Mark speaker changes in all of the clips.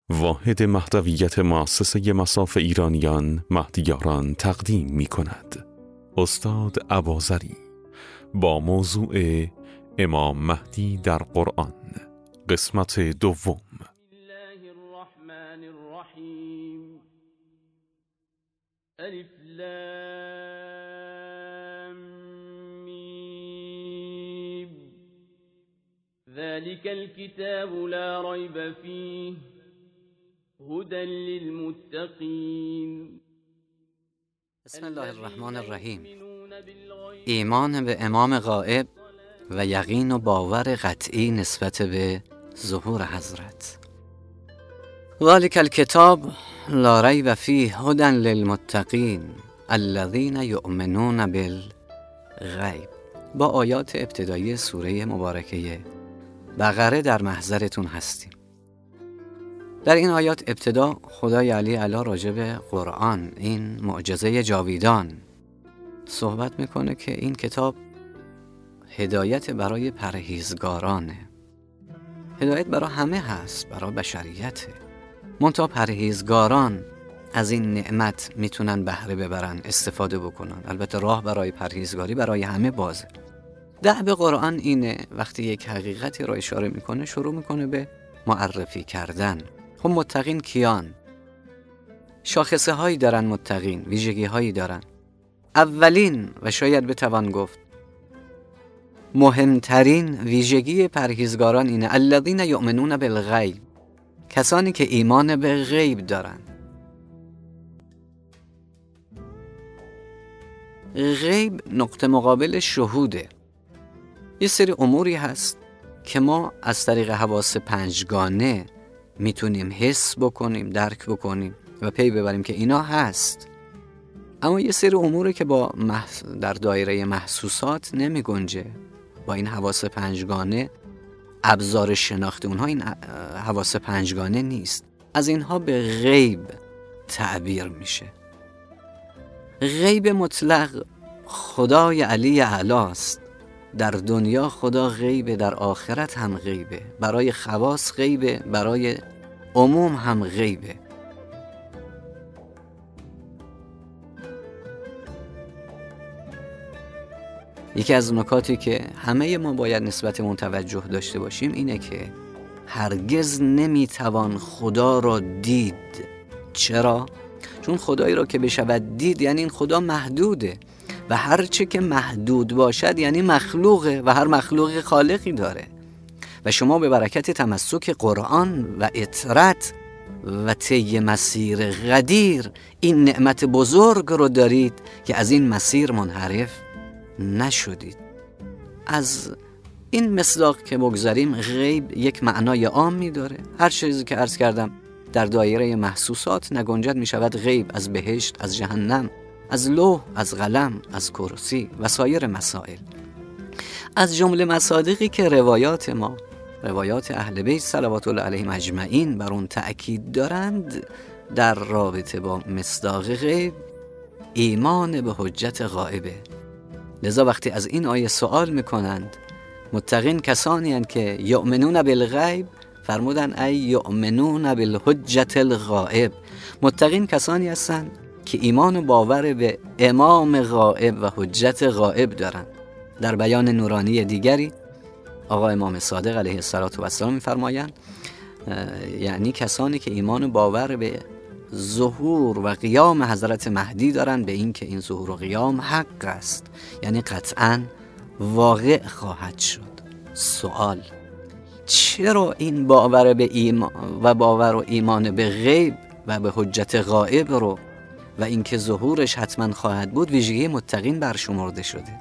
Speaker 1: واحد محتویت مؤسسه مصاف ایرانیان مهدیاران تقدیم می کند. استاد اباظری با موضوع امام مهدی در قرآن، قسمت دوم.
Speaker 2: الله الرحمن الرحیم. الف لام میم. ذلك الكتاب لا ريب فيه هدى للمتقین.
Speaker 3: بسم الله الرحمن الرحیم. ایمان به امام غائب و یقین و باور قطعی نسبت به ظهور حضرت. ذلک الکتاب لا ریب فیه هدی للمتقین الذین یؤمنون بالغیب. با آیات ابتدایی سوره مبارکه بقره در محضرتون هستیم. در این آیات ابتدا خدای علی اعلی راجع به قرآن، این معجزه جاویدان، صحبت میکنه که این کتاب هدایت برای پرهیزگارانه. هدایت برای همه هست، برای بشریته. منتها پرهیزگاران از این نعمت میتونن بهره ببرن، استفاده بکنن. البته راه برای پرهیزگاری برای همه بازه. دأب قرآن اینه وقتی یک حقیقتی را اشاره میکنه شروع میکنه به معرفی کردن. خب متقین کیان؟ شاخصه هایی دارن متقین، ویژگی هایی دارن. اولین و شاید بتوان گفت مهمترین ویژگی پرهیزگاران اینه الذین یؤمنون بالغیب، کسانی که ایمان به غیب دارن. غیب نقطه مقابل شهوده. یه سری اموری هست که ما از طریق حواس پنجگانه میتونیم حس بکنیم، درک بکنیم و پی ببریم که اینا هست. اما یه سری اموری که در دایره محسوسات نمی گنجه. با این حواس پنجگانه ابزار شناخت اونها این حواس پنجگانه نیست. از اینها به غیب تعبیر میشه. غیب مطلق خدای علی اعلی است. در دنیا خدا غیبه، در آخرت هم غیبه. برای خواص غیبه، برای عموم هم غیبه. یکی از نکاتی که همه ما باید نسبت توجه داشته باشیم اینه که هرگز نمیتوان خدا را دید. چرا؟ چون خدایی را که بشود دید یعنی این خدا محدوده و هر چه که محدود باشد یعنی مخلوقه و هر مخلوق خالقی داره. و شما به برکت تمسک قرآن و اطرت و طی مسیر غدیر این نعمت بزرگ رو دارید که از این مسیر منحرف نشدید. از این مصداق که بگذاریم، غیب یک معنای عامی داره. هر چیزی که عرض کردم در دایره محسوسات نگنجد می شود غیب. از بهشت، از جهنم، از لوح، از قلم، از کرسی و سایر مسائل. از جمله مصادیقی که روایات ما، روایات اهل بیت صلوات الله علیهم اجمعین بر اون تأکید دارند در رابطه با مصداق غیب، ایمان به حجت غائبه. لذا وقتی از این آیه سوال میکنند متقین کسانی هستند که یؤمنون بالغیب، فرمودن ای یؤمنون بالحجت الغائب. متقین کسانی هستند که ایمان و باور به امام غائب و حجت غائب دارند. در بیان نورانی دیگری آقا امام صادق علیه السلام می‌فرمایند یعنی کسانی که ایمان و باور به ظهور و قیام حضرت مهدی دارند، به این که این ظهور و قیام حق است، یعنی قطعاً واقع خواهد شد. سوال: چرا این باور به ایمان و باور و ایمان به غیب و به حجت غائب رو و اینکه ظهورش حتما خواهد بود ویژگی متقین برشمرده شده؟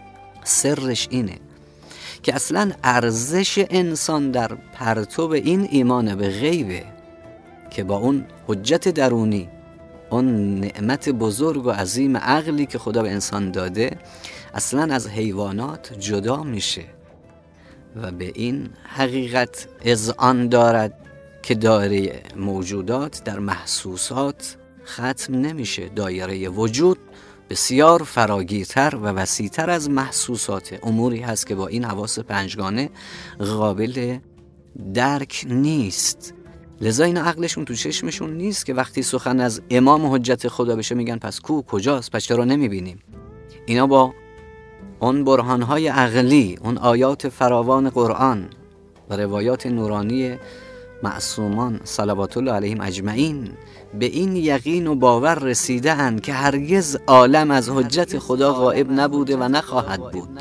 Speaker 3: سرش اینه که اصلا ارزش انسان در پرتو این ایمان به غیبه که با اون حجت درونی، اون نعمت بزرگ و عظیم عقلی که خدا به انسان داده، اصلا از حیوانات جدا میشه و به این حقیقت اذعان دارد که دایره موجودات در محسوسات ختم نمیشه. دایره وجود بسیار فراگیرتر و وسیعتر از محسوسات. اموری هست که با این حواس پنجگانه قابل درک نیست. لذا اینا عقلشون تو چشمشون نیست که وقتی سخن از امام حجت خدا بشه میگن پس کجاست، پس چرا نمیبینیم. اینا با اون برهانهای عقلی، اون آیات فراوان قرآن و روایات نورانی معصومان صلوات الله علیهم اجمعین به این یقین و باور رسیده اند که هرگز عالم از حجت خدا غائب نبوده و نخواهد بود.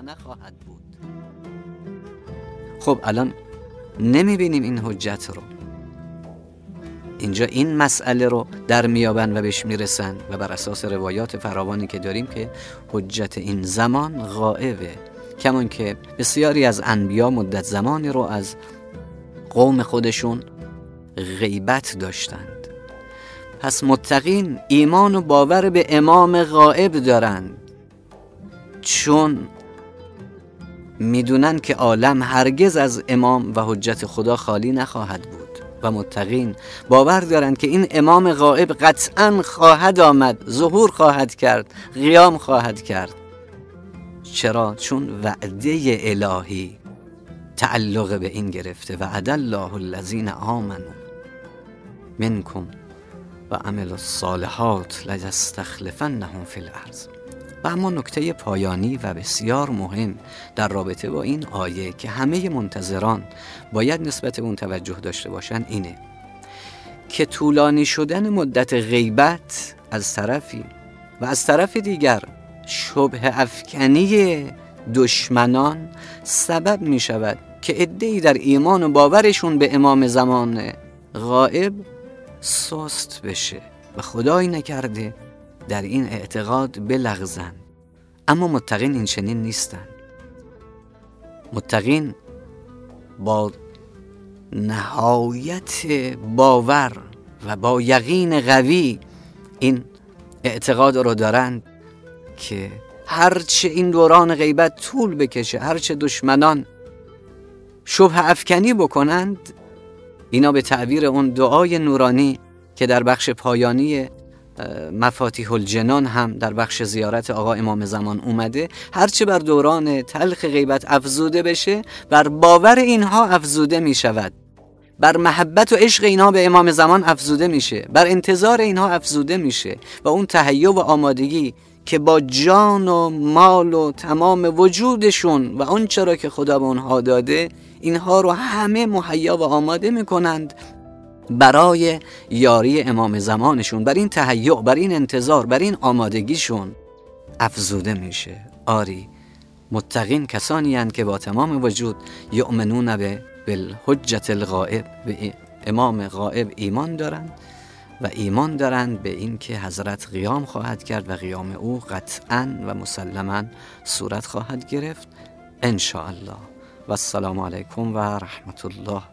Speaker 3: خب الان نمیبینیم این حجت رو. اینجا این مسئله رو در میابن و بهش میرسن و بر اساس روایات فراوانی که داریم که حجت این زمان غائبه، کمان که بسیاری از انبیا مدت زمانی رو از قوم خودشون غیبت داشتند. پس متقین ایمان و باور به امام غائب دارند، چون میدونن که عالم هرگز از امام و حجت خدا خالی نخواهد بود. و متقین باور دارند که این امام غائب قطعاً خواهد آمد، ظهور خواهد کرد، قیام خواهد کرد. چرا؟ چون وعده الهی تعلق به این گرفته. وعد الله الذین آمنوا منکم و عملوا الصالحات لیستخلفنهم فی الارض. و اما نکته پایانی و بسیار مهم در رابطه با این آیه که همه منتظران باید نسبت به اون توجه داشته باشن اینه که طولانی شدن مدت غیبت از طرفی و از طرف دیگر شبه افکنی دشمنان سبب می شود که عده‌ای در ایمان و باورشون به امام زمان غائب سست بشه و خدایی نکرده در این اعتقاد بلغزن. اما متقین این چنین نیستن. متقین با نهایت باور و با یقین قوی این اعتقاد رو دارند که هرچه این دوران غیبت طول بکشه، هرچه دشمنان شبه افکنی بکنند، اینا به تعبیر اون دعای نورانی که در بخش پایانی مفاتیح الجنان هم در بخش زیارت آقا امام زمان اومده، هرچه بر دوران تلخ غیبت افزوده بشه، بر باور اینها افزوده می شود، بر محبت و عشق اینها به امام زمان افزوده میشه، بر انتظار اینها افزوده میشه و اون تهیه و آمادگی که با جان و مال و تمام وجودشون و اون چرا که خدا به اونها داده، اینها رو همه مهیا و آماده میکنند برای یاری امام زمانشون. بر این تهیع، بر این انتظار، بر این آمادگیشون افزوده میشه. آری، متقین کسانی هستند که با تمام وجود یؤمنون بالحجت الغائب، به امام غائب ایمان دارند و ایمان دارند به این که حضرت قیام خواهد کرد و قیام او قطعاً و مسلماً صورت خواهد گرفت ان شاء الله. و السلام علیکم و رحمت الله